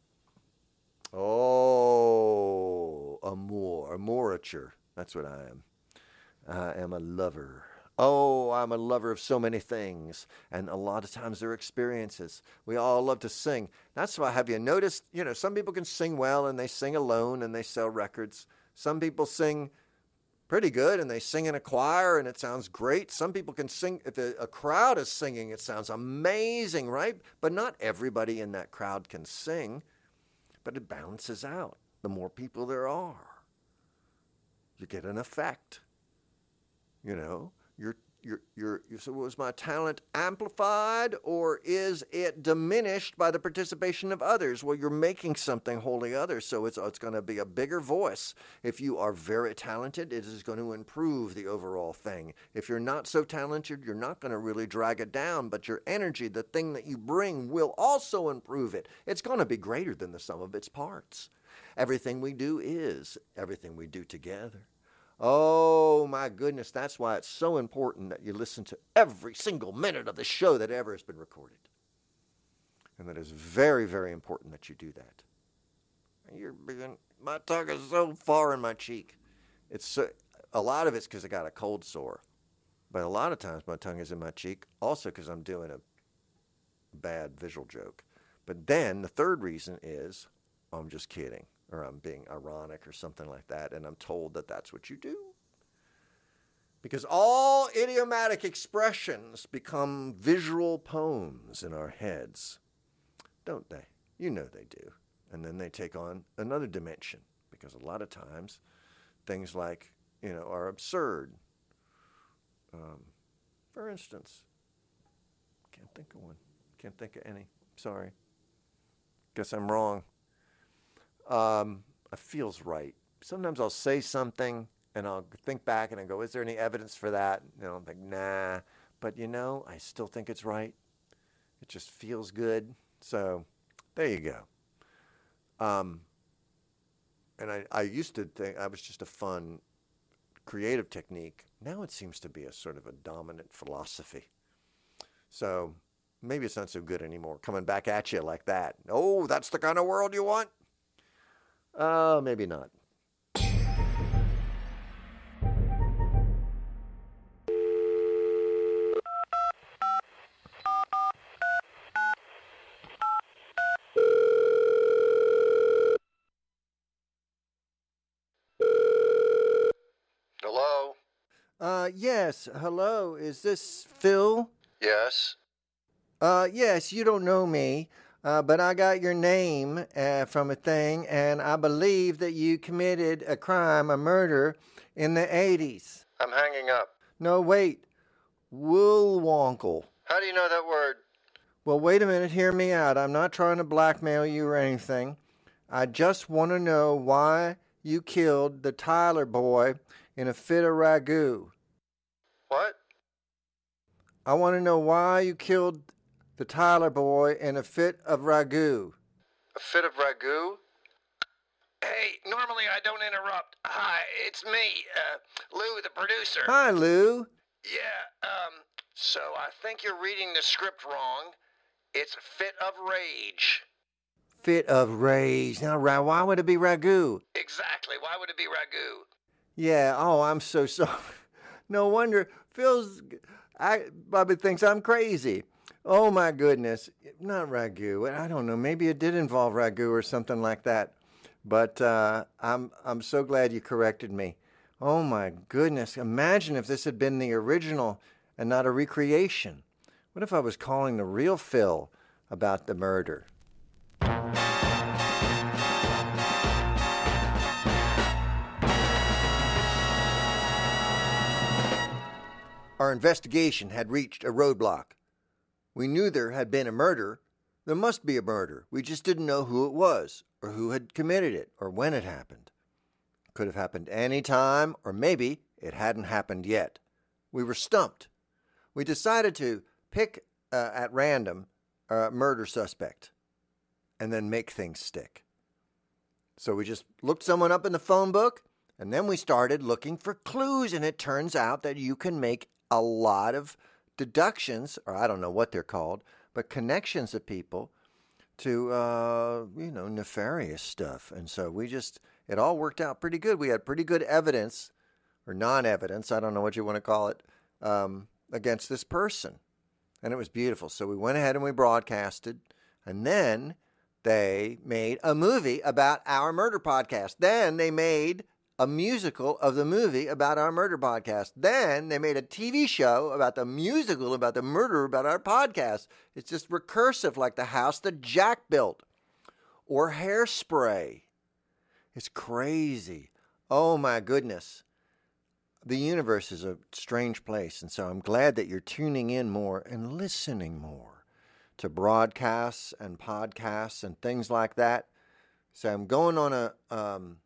Oh, amour, amourature. That's what I am. I am a lover. Oh, I'm a lover of so many things, and a lot of times they're experiences. We all love to sing. That's why, have you noticed, you know, some people can sing well and they sing alone and they sell records. Some people sing pretty good and they sing in a choir and it sounds great. Some people can sing, if a crowd is singing, it sounds amazing, right? But not everybody in that crowd can sing, but it balances out. The more people there are, you get an effect, you know. You're, you're, you're, you're, so was my talent amplified, or is it diminished by the participation of others? Well, you're making something wholly other, so it's, it's going to be a bigger voice. If you are very talented, it is going to improve the overall thing. If you're not so talented, you're not going to really drag it down, but your energy, the thing that you bring, will also improve it. It's going to be greater than the sum of its parts. Everything we do is everything we do together. Oh, my goodness, that's why it's so important that you listen to every single minute of the show that ever has been recorded. And that is very, very important that you do that. You're being, my tongue is so far in my cheek. It's so, a lot of it's because I got a cold sore. But a lot of times my tongue is in my cheek also because I'm doing a bad visual joke. But then the third reason is, oh, I'm just kidding. Or I'm being ironic or something like that, and I'm told that that's what you do. Because all idiomatic expressions become visual poems in our heads, don't they? You know they do. And then they take on another dimension, because a lot of times things like, you know, are absurd. Um, For instance. Can't think of one. Can't think of any. Sorry. Guess I'm wrong. Um, it feels right. Sometimes I'll say something and I'll think back and I go, is there any evidence for that? And I'll think, nah. But you know, I still think it's right. It just feels good. So there you go. Um, and I, I used to think I was just a fun, creative technique. Now it seems to be a sort of a dominant philosophy. So maybe it's not so good anymore, coming back at you like that. Oh, that's the kind of world you want? Uh, maybe not. Hello? Uh, yes, hello. Is this Phil? Yes. Uh, yes, you don't know me, uh, but I got your name uh, from a thing, and I believe that you committed a crime, a murder, in the eighties. I'm hanging up. No, wait. Woolwonkle. How do you know that word? Well, wait a minute. Hear me out. I'm not trying to blackmail you or anything. I just want to know why you killed the Tyler boy in a fit of ragu. What? I want to know why you killed the Tyler boy in a fit of ragu. A fit of ragu? Hey, normally I don't interrupt. Hi, it's me, uh, Lou, the producer. Hi, Lou. Yeah, um, so I think you're reading the script wrong. It's a fit of rage. Fit of rage. Now, why would it be ragu? Exactly. Why would it be ragu? Yeah, oh, I'm so sorry. No wonder Phil's, I probably thinks I'm crazy. Oh, my goodness. Not ragu. I don't know. Maybe it did involve ragu or something like that. But uh, I'm I'm so glad you corrected me. Oh, my goodness. Imagine if this had been the original and not a recreation. What if I was calling the real Phil about the murder? Our investigation had reached a roadblock. We knew there had been a murder. There must be a murder. We just didn't know who it was, or who had committed it, or when it happened. It could have happened any time, or maybe it hadn't happened yet. We were stumped. We decided to pick uh, at random a murder suspect and then make things stick. So we just looked someone up in the phone book, and then we started looking for clues, and it turns out that you can make a lot of deductions, or I don't know what they're called, but connections of people to, uh, you know, nefarious stuff. And so we just, it all worked out pretty good. We had pretty good evidence, or non-evidence, I don't know what you want to call it, um, against this person. And it was beautiful. So we went ahead and we broadcasted, and then they made a movie about our murder podcast. Then they made a musical of the movie about our murder podcast. Then they made a T V show about the musical about the murder about our podcast. It's just recursive, like the house that Jack built. Or Hairspray. It's crazy. Oh my goodness. The universe is a strange place, and so I'm glad that you're tuning in more and listening more to broadcasts and podcasts and things like that. So I'm going on a... Um,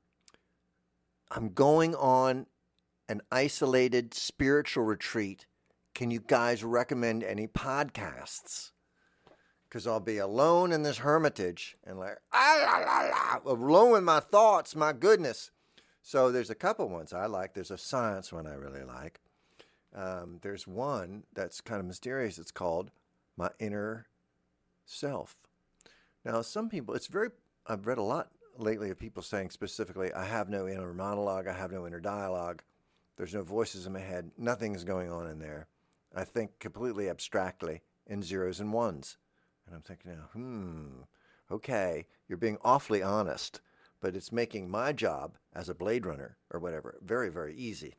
I'm going on an isolated spiritual retreat. Can you guys recommend any podcasts? Because I'll be alone in this hermitage and like, ah, la, la, la, alone with my thoughts, my goodness. So there's a couple ones I like. There's a science one I really like. Um, there's one that's kind of mysterious. It's called My Inner Self. Now, some people, it's very, I've read a lot lately of people saying specifically, I have no inner monologue, I have no inner dialogue, there's no voices in my head, nothing's going on in there. I think completely abstractly in zeros and ones. And I'm thinking now, hmm, okay, you're being awfully honest, but it's making my job as a Blade Runner or whatever very, very easy.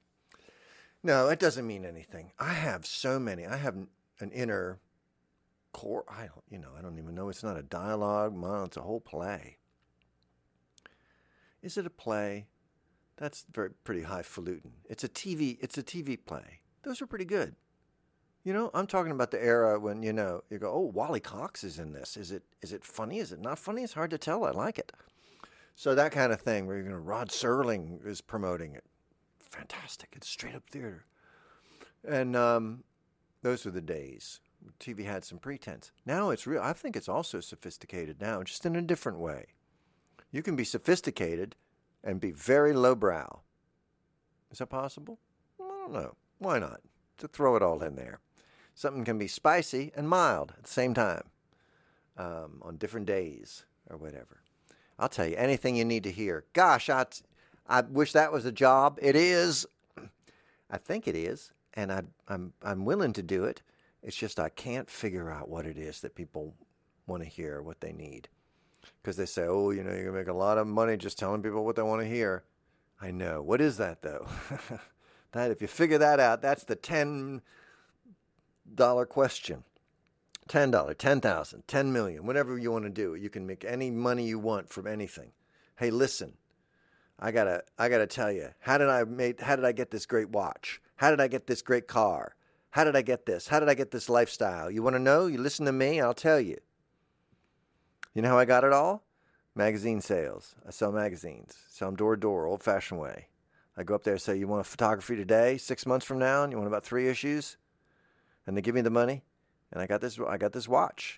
No, it doesn't mean anything. I have so many. I have an inner core. I don't, you know, I don't even know. It's not a dialogue. Well, it's a whole play. Is it a play? That's very pretty highfalutin. It's a T V. It's a T V play. Those are pretty good. You know, I'm talking about the era when, you know, you go, oh, Wally Cox is in this. Is it is it funny? Is it not funny? It's hard to tell. I like it. So that kind of thing where you're going to, Rod Serling is promoting it. Fantastic. It's straight up theater. And um, those were the days. T V had some pretense. Now it's real. I think it's also sophisticated now, just in a different way. You can be sophisticated and be very lowbrow. Is that possible? I don't know. Why not? To throw it all in there. Something can be spicy and mild at the same time, um, on different days or whatever. I'll tell you anything you need to hear. Gosh, I, I wish that was a job. It is. I think it is, and I, I'm I'm willing to do it. It's just I can't figure out what it is that people want to hear, what they need. Because they say, oh, you know, you're going to make a lot of money just telling people what they want to hear. I know. What is that, though? That if you figure that out, that's the ten dollar question. ten dollars, ten thousand dollars, ten million dollars, whatever you want to do. You can make any money you want from anything. Hey, listen, I gotta, I gotta tell you, how did I make, how did I get this great watch? How did I get this great car? How did I get this? How did I get this lifestyle? You want to know? You listen to me, I'll tell you. You know how I got it all? Magazine sales. I sell magazines. Sell them door to door, old-fashioned way. I go up there and say, you want a photography today, six months from now, and you want about three issues? And they give me the money, and I got this I got this watch.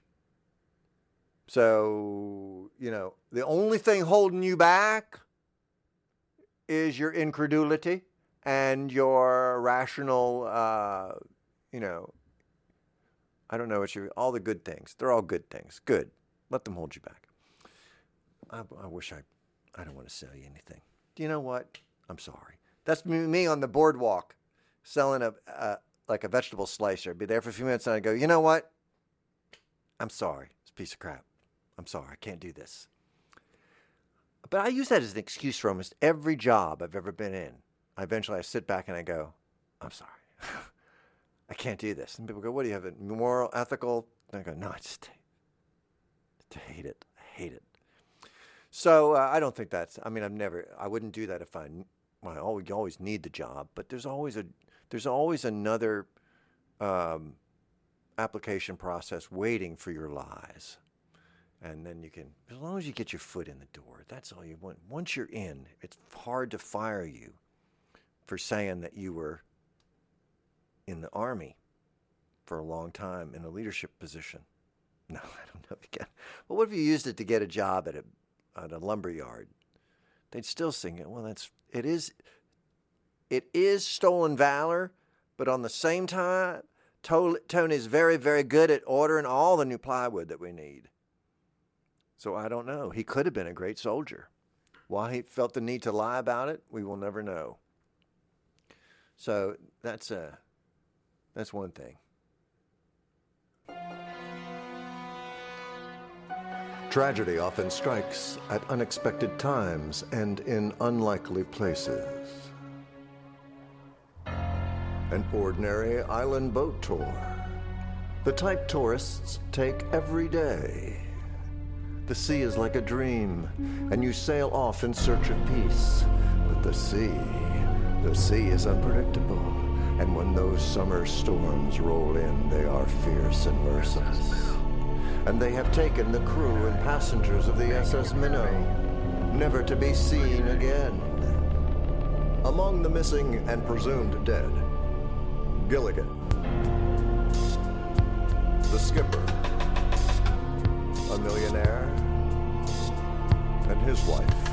So, you know, the only thing holding you back is your incredulity and your rational, uh, you know, I don't know what you, all the good things. They're all good things. Good. Let them hold you back. I, I wish I, I don't want to sell you anything. Do you know what? I'm sorry. That's me on the boardwalk selling a, a like a vegetable slicer. I'd be there for a few minutes and I'd go, you know what? I'm sorry. It's a piece of crap. I'm sorry. I can't do this. But I use that as an excuse for almost every job I've ever been in. I eventually I sit back and I go, I'm sorry. I can't do this. And people go, what do you have? A moral, ethical? And I go, no, I just, I hate it. I hate it. So uh, I don't think that's, I mean, I've never, I wouldn't do that if I, well, I always, you always need the job, but there's always a, there's always another um, application process waiting for your lies. And then you can, as long as you get your foot in the door, that's all you want. Once you're in, it's hard to fire you for saying that you were in the Army for a long time in a leadership position. No, I don't know if you can. Well, what if you used it to get a job at a at a lumber yard? They'd still sing it. Well, that's it is it is stolen valor, but on the same time, Tony is very, very good at ordering all the new plywood that we need. So I don't know. He could have been a great soldier. Why he felt the need to lie about it, we will never know. So that's a that's one thing. Tragedy often strikes at unexpected times and in unlikely places. An ordinary island boat tour. The type tourists take every day. The sea is like a dream, and you sail off in search of peace. But the sea, the sea is unpredictable, and when those summer storms roll in, they are fierce and merciless. And they have taken the crew and passengers of the S S Minnow, never to be seen again. Among the missing and presumed dead, Gilligan, the skipper, a millionaire, and his wife,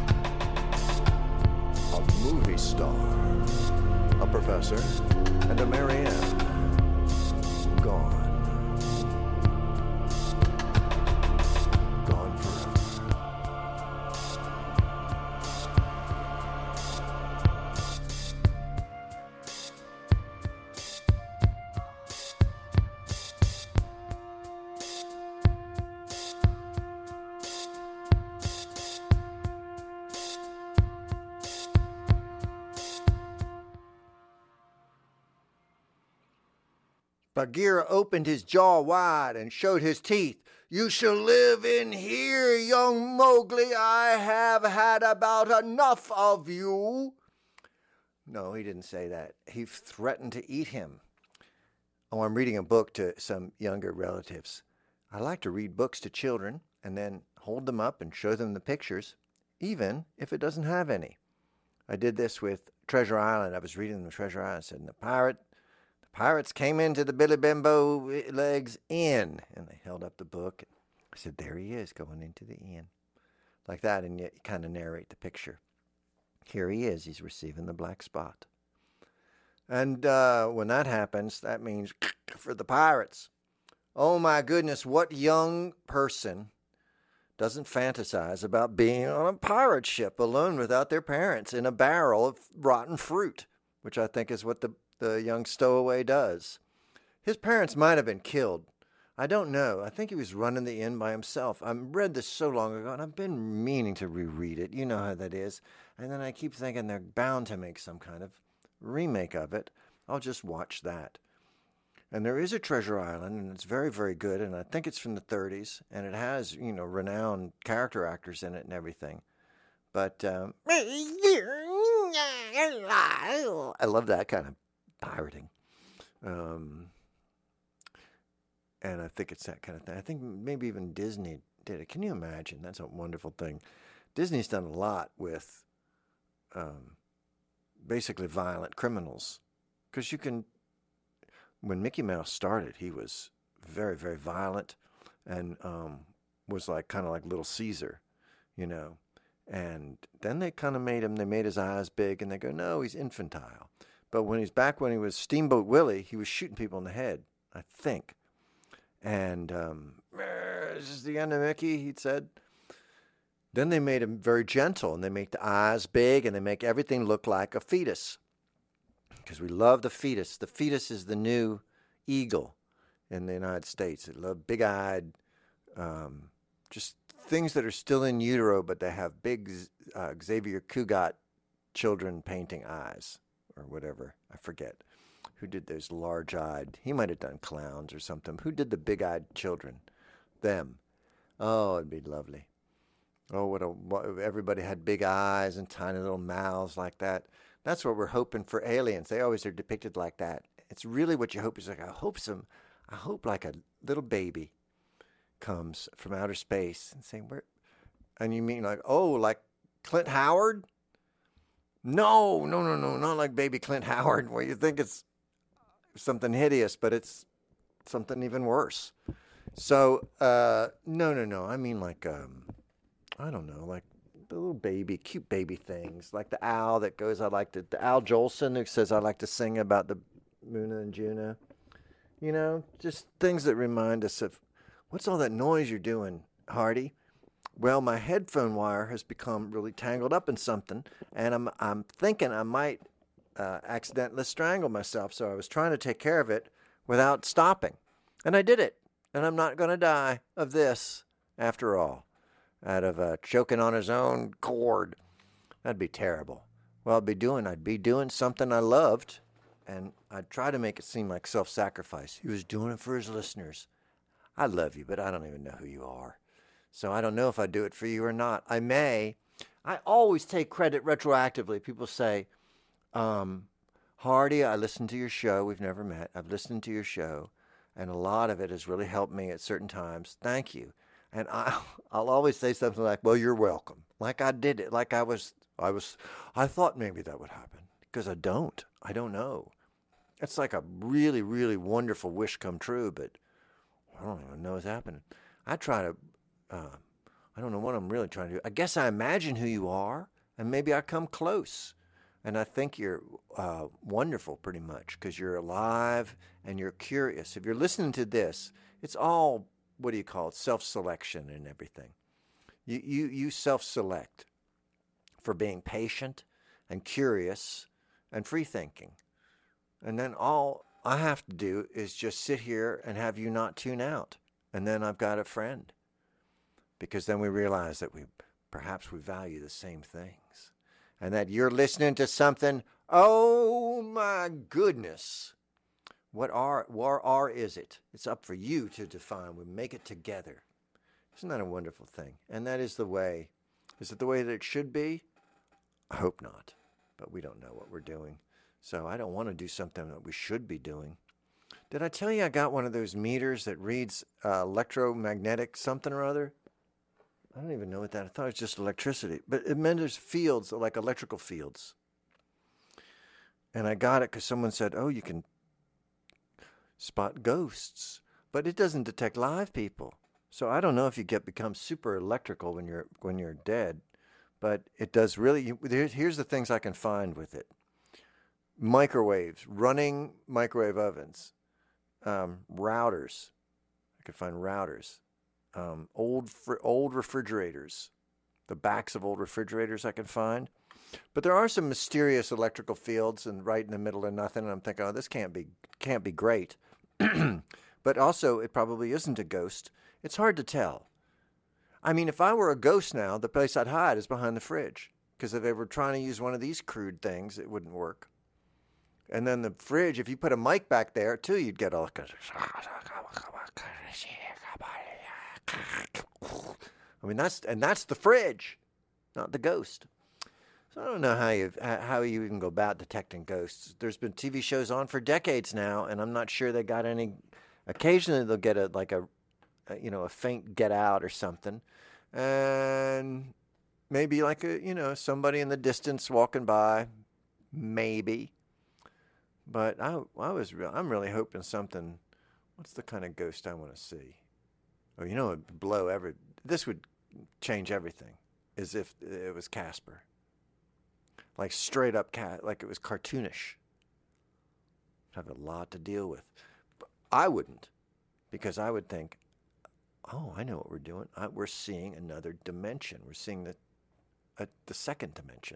a movie star, a professor, and a Marianne, gone. Gone forever. Bagheera opened his jaw wide and showed his teeth. You shall live in here, young Mowgli. I have had about enough of you. No, he didn't say that. He threatened to eat him. oh, I'm reading a book to some younger relatives. I like to read books to children and then hold them up and show them the pictures, even if it doesn't have any. I did this with Treasure Island. I was reading the Treasure Island. I said, and the pirate, the pirates came into the Billy Bimbo Legs Inn. And they held up the book. I said, there he is going into the inn. Like that, and yet you kind of narrate the picture. Here he is. He's receiving the black spot. And uh, when that happens, that means for the pirates. Oh my goodness, what young person doesn't fantasize about being on a pirate ship alone without their parents in a barrel of rotten fruit, which I think is what the, the young stowaway does. His parents might have been killed. I don't know. I think he was running the inn by himself. I read this so long ago, and I've been meaning to reread it. You know how that is. And then I keep thinking they're bound to make some kind of remake of it. I'll just watch that. And there is a Treasure Island, and it's very, very good, and I think it's from the thirties, and it has, you know, renowned character actors in it and everything. But um, I love that kind of pirating. Um, and I think it's that kind of thing. I think maybe even Disney did it. Can you imagine? That's a wonderful thing. Disney's done a lot with um, basically violent criminals, because you can... When Mickey Mouse started, he was very, very violent and um, was like kind of like Little Caesar, you know. And then they kind of made him, they made his eyes big, and they go, no, he's infantile. But when he's back when he was Steamboat Willie, he was shooting people in the head, I think. And um, this is the end of Mickey, he said. Then they made him very gentle, and they make the eyes big, and they make everything look like a fetus. Because we love the fetus. The fetus is the new eagle in the United States. They love big-eyed, um, just things that are still in utero, but they have big uh, Xavier Cugat children painting eyes or whatever. I forget who did those large-eyed. He might have done clowns or something. Who did the big-eyed children? Them. Oh, it'd be lovely. Oh, what a what, everybody had big eyes and tiny little mouths like that. That's what we're hoping for aliens. They always are depicted like that. It's really what you hope is like, I hope some, I hope like a little baby comes from outer space and saying, where, and you mean like, oh, like Clint Howard? No, no, no, no, not like baby Clint Howard, where you think it's something hideous, but it's something even worse. So, uh, no, no, no. I mean like, um, I don't know, like, the little baby, cute baby things, like the owl that goes, I like to, the Al Jolson who says, I like to sing about the Muna and Juna. You know, just things that remind us of, what's all that noise you're doing, Hardy? Well, my headphone wire has become really tangled up in something, and I'm I'm thinking I might uh, accidentally strangle myself, so I was trying to take care of it without stopping. And I did it, and I'm not going to die of this after all. Out of uh, choking on his own cord. That'd be terrible. Well, I'd be doing, I'd be doing something I loved, and I'd try to make it seem like self-sacrifice. He was doing it for his listeners. I love you, but I don't even know who you are. So I don't know if I do it for you or not. I may. I always take credit retroactively. People say, um, Hardy, I listened to your show. We've never met. I've listened to your show, and a lot of it has really helped me at certain times. Thank you. And I, I'll always say something like, well, you're welcome. Like I did it. Like I was, I was, I thought maybe that would happen. Because I don't. I don't know. It's like a really, really wonderful wish come true, but I don't even know what's happening. I try to, uh, I don't know what I'm really trying to do. I guess I imagine who you are, and maybe I come close. And I think you're uh, wonderful pretty much, because you're alive and you're curious. If you're listening to this, it's all, what do you call it, self-selection and everything. You, you, you self-select for being patient and curious and free-thinking. And then all I have to do is just sit here and have you not tune out. And then I've got a friend. Because then we realize that we perhaps we value the same things. And that you're listening to something, oh my goodness. What are, what are is it? It's up for you to define. We make it together. Isn't that a wonderful thing? And that is the way. Is it the way that it should be? I hope not. But we don't know what we're doing. So I don't want to do something that we should be doing. Did I tell you I got one of those meters that reads uh, electromagnetic something or other? I don't even know what that. I thought it was just electricity, but it measures fields, like electrical fields. And I got it because someone said, "Oh, you can spot ghosts," but it doesn't detect live people. So I don't know if you get become super electrical when you're when you're dead, but it does really. You, here's the things I can find with it: microwaves, running microwave ovens, um, routers. I could find routers. Um, old fr- old refrigerators, the backs of old refrigerators I can find. But there are some mysterious electrical fields and right in the middle of nothing, and I'm thinking, oh, this can't be can't be great. But also, it probably isn't a ghost. It's hard to tell. I mean, if I were a ghost now, the place I'd hide is behind the fridge, because if they were trying to use one of these crude things, it wouldn't work. And then the fridge, if you put a mic back there, too, you'd get all... I mean, that's and that's the fridge, not the ghost. So I don't know how you how you even go about detecting ghosts. There's been T V shows on for decades now, and I'm not sure they got any. Occasionally, they'll get a like a, a you know a faint get out or something, and maybe like a you know somebody in the distance walking by, maybe. But I I was re- I'm really hoping something. What's the kind of ghost I want to see? Oh, you know, it would blow every. This would change everything, as if it was Casper. Like straight up cat, like it was cartoonish. Have a lot to deal with. But I wouldn't, because I would think, oh, I know what we're doing. I, we're seeing another dimension. We're seeing the uh, the second dimension.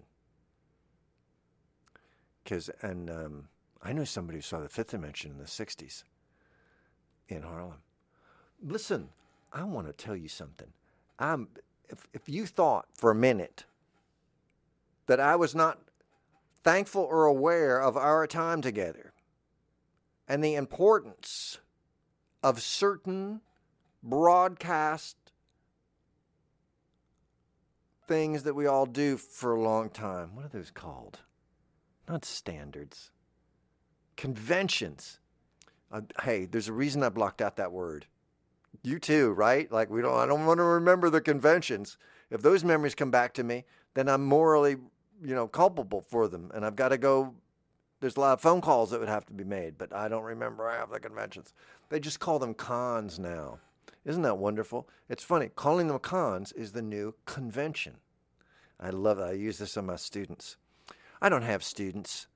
Because and um, I know somebody who saw the fifth dimension in the sixties in Harlem. Listen, I want to tell you something. I'm if if you thought for a minute that I was not thankful or aware of our time together and the importance of certain broadcast things that we all do for a long time. What are those called? Not standards. Conventions. Uh, hey, there's a reason I blocked out that word. You too, right? Like we don't I don't want to remember the conventions. If those memories come back to me, then I'm morally, you know, culpable for them, and I've got to go. There's a lot of phone calls that would have to be made, but I don't remember half the conventions. They just call them cons now. Isn't that wonderful? It's funny. Calling them cons is the new convention. I love it. I use this on my students. I don't have students,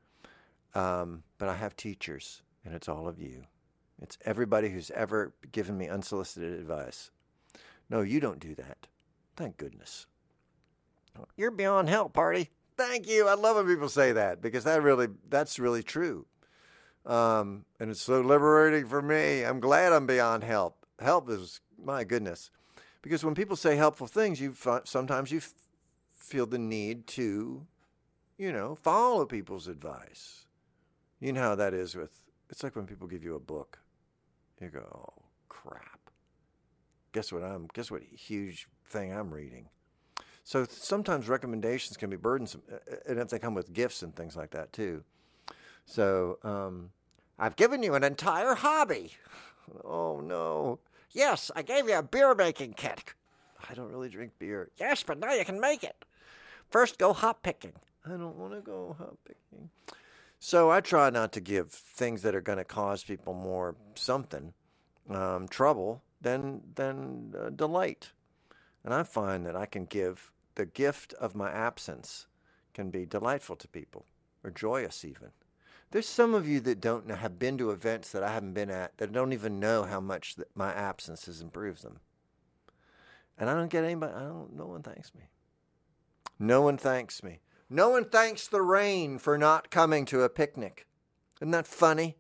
um, but I have teachers, and it's all of you. It's everybody who's ever given me unsolicited advice. No, you don't do that. Thank goodness. You're beyond help, Party. Thank you. I love when people say that, because that really that's really true. Um, and it's so liberating for me. I'm glad I'm beyond help. Help is, my goodness. Because when people say helpful things, you sometimes you f- feel the need to, you know, follow people's advice. You know how that is with, it's like when people give you a book. You go, oh, crap. Guess what I'm, guess what huge thing I'm reading. So sometimes recommendations can be burdensome, and if they come with gifts and things like that too. So um, I've given you an entire hobby. Oh, no. Yes, I gave you a beer making kit. I don't really drink beer. Yes, but now you can make it. First, go hop picking. I don't want to go hop picking. So I try not to give things that are going to cause people more something, um, trouble, than, than uh, delight. And I find that I can give the gift of my absence can be delightful to people, or joyous even. There's some of you that don't know, have been to events that I haven't been at, that don't even know how much that my absence has improved them. And I don't get anybody, I don't, no one thanks me. No one thanks me. No one thanks the rain for not coming to a picnic. Isn't that funny?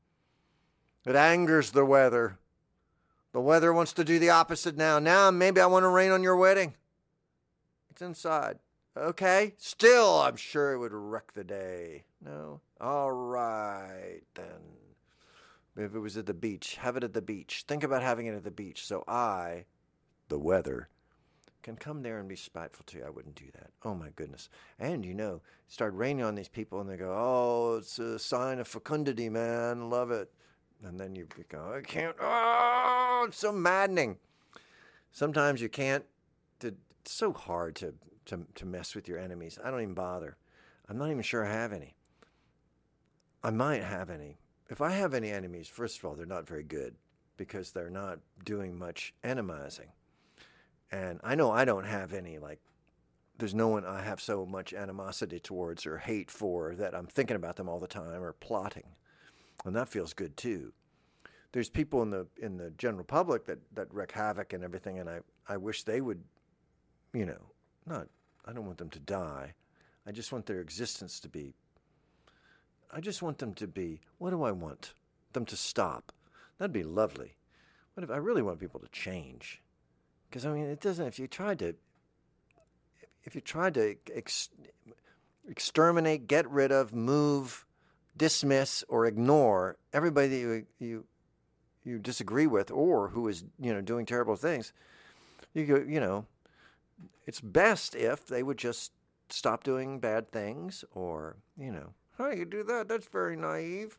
It angers the weather. The weather wants to do the opposite now. Now maybe I want to rain on your wedding. It's inside. Okay. Still, I'm sure it would wreck the day. No? All right, then. If it was at the beach, have it at the beach. Think about having it at the beach. So I, the weather, can come there and be spiteful to you. I wouldn't do that. Oh, my goodness. And, you know, start raining on these people, and they go, oh, it's a sign of fecundity, man. Love it. And then you go, I can't, oh, it's so maddening. Sometimes you can't, it's so hard to, to, to mess with your enemies. I don't even bother. I'm not even sure I have any. I might have any. If I have any enemies, first of all, they're not very good because they're not doing much enemizing. And I know I don't have any, like, there's no one I have so much animosity towards or hate for that I'm thinking about them all the time or plotting. And that feels good too. There's people in the in the general public that, that wreak havoc and everything, and I, I wish they would, you know, not, I don't want them to die. I just want their existence to be, I just want them to be, what do I want? Them to stop. That'd be lovely. What if I really want people to change? Because, I mean, it doesn't, if you tried to, if you tried to ex- exterminate, get rid of, move, dismiss, or ignore everybody that you, you you disagree with or who is, you know, doing terrible things, you go, you know, it's best if they would just stop doing bad things or, you know, how do you do that? That's very naive.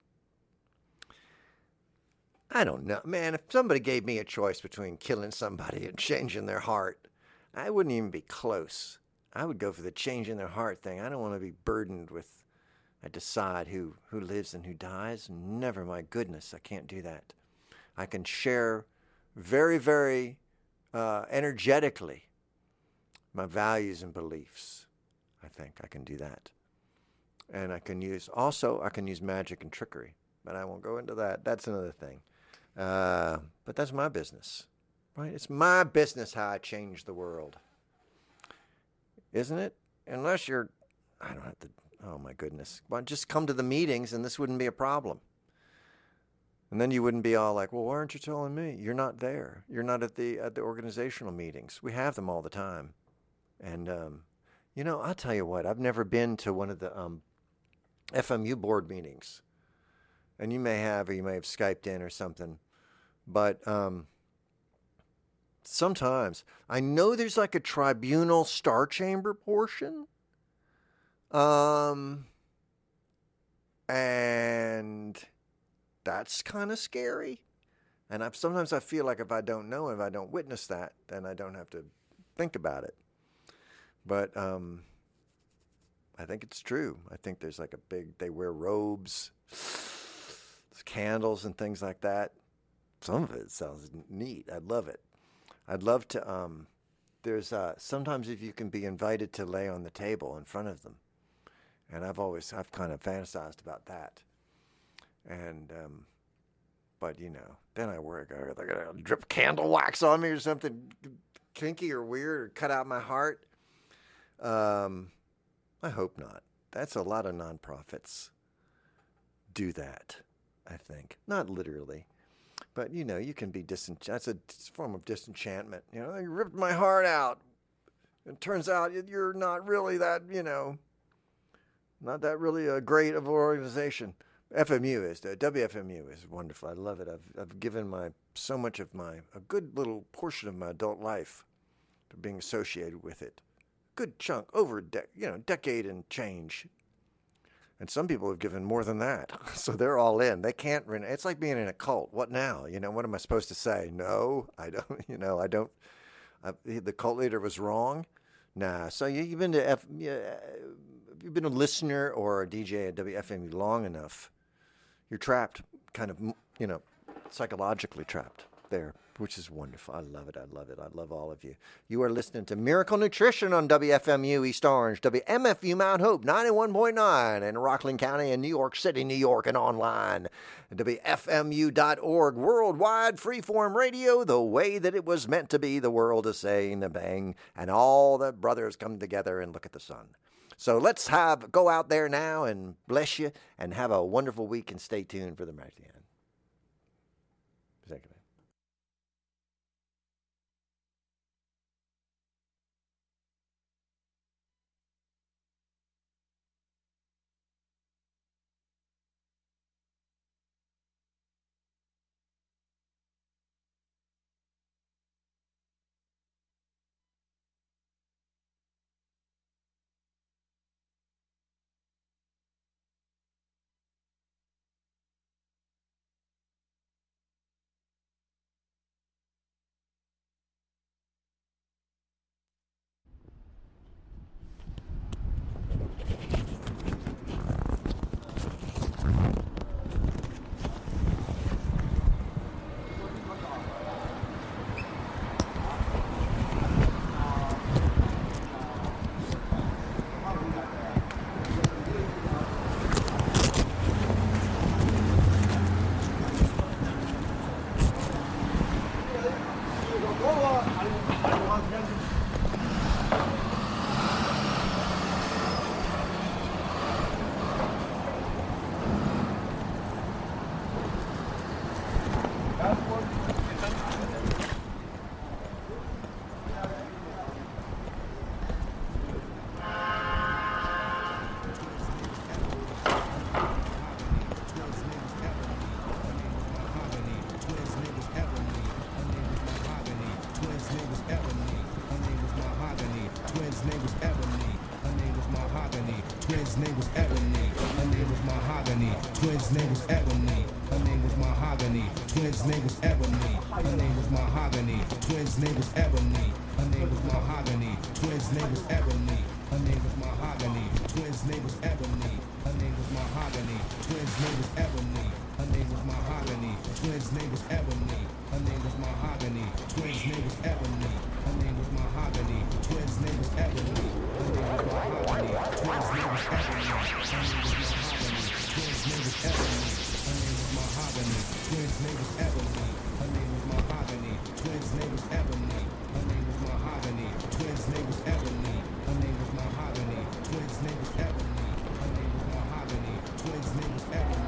I don't know. Man, if somebody gave me a choice between killing somebody and changing their heart, I wouldn't even be close. I would go for the changing their heart thing. I don't want to be burdened with, I decide who, who lives and who dies. Never, my goodness, I can't do that. I can share very, very uh, energetically my values and beliefs. I think I can do that. And I can use, also, I can use magic and trickery. But I won't go into that. That's another thing. Uh, but that's my business, right? It's my business how I change the world. Isn't it? Unless you're, I don't have to, oh my goodness. Well, just come to the meetings and this wouldn't be a problem. And then you wouldn't be all like, well, why aren't you telling me? You're not there. You're not at the at the organizational meetings. We have them all the time. And, um, you know, I'll tell you what, I've never been to one of the um, F M U board meetings. And you may have, or you may have Skyped in or something. But um, sometimes, I know there's like a tribunal star chamber portion. Um, and that's kind of scary. And I've, sometimes I feel like if I don't know, if I don't witness that, then I don't have to think about it. But um, I think it's true. I think there's like a big, they wear robes, candles and things like that. Some of it sounds neat. I'd love it. I'd love to, um, there's, uh, sometimes if you can be invited to lay on the table in front of them. And I've always, I've kind of fantasized about that. And, um, but you know, then I worry, they're going to drip candle wax on me or something kinky or weird or cut out my heart. Um, I hope not. That's a lot of nonprofits do that, I think. Not literally. But, you know, you can be disenchanted. That's a form of disenchantment. You know, they ripped my heart out. It turns out you're not really that, you know, not that really a great of an organization. F M U is, the W F M U is wonderful. I love it. I've I've given my so much of my, a good little portion of my adult life to being associated with it. Good chunk, over a de- you know, decade and change. And some people have given more than that. So they're all in. They can't, it's like being in a cult. What now? You know, what am I supposed to say? No, I don't, you know, I don't, I, the cult leader was wrong. Nah. So you, you've been to, F, you, you've been a listener or a D J at W F M U long enough. You're trapped, kind of, you know, psychologically trapped there, which is wonderful. I love it. I love it. I love all of you. You are listening to Miracle Nutrition on W F M U East Orange, W M F U Mount Hope ninety-one point nine in Rockland County and New York City, New York, and online at W F M U dot org. Worldwide freeform radio, the way that it was meant to be. The world is saying a bang, and all the brothers come together and look at the sun. So let's have go out there now and bless you and have a wonderful week and stay tuned for the Marathon. Second. Twins' name was Ebony. Her name was Mahogany. Twins' name was Ebony. Her name was Mahogany. Twins' name was Ebony. Her name was Mahogany. Twins' name was Ebony. Her name was Mahogany. Twins' name was Ebony. Her name was Mahogany. Twins' name was Ebony. Her name was Mahogany. Twins' name was Ebony. Her name was Mahogany. Twins' name was Ebony. Her name was Mahogany. Twins' name was Ebony. Her name was Mahogany. Twins' name was Ebony. Her name was Mahogany. Twins' name was Ebony. Her name was Mahogany. Twins' name was Ebony. Her name was Mahogany. Twins' name was Ebony. Her name was Mahogany. Twins' name was Ebony. Her name was Mahogany. Twins' name was Ebony. Her name was Mahogany. Twins' name was Ebony. Her name was Mahogany. Twins' name was Ebony.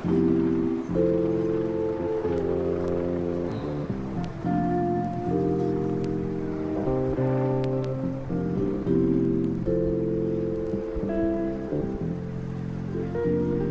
Thank you.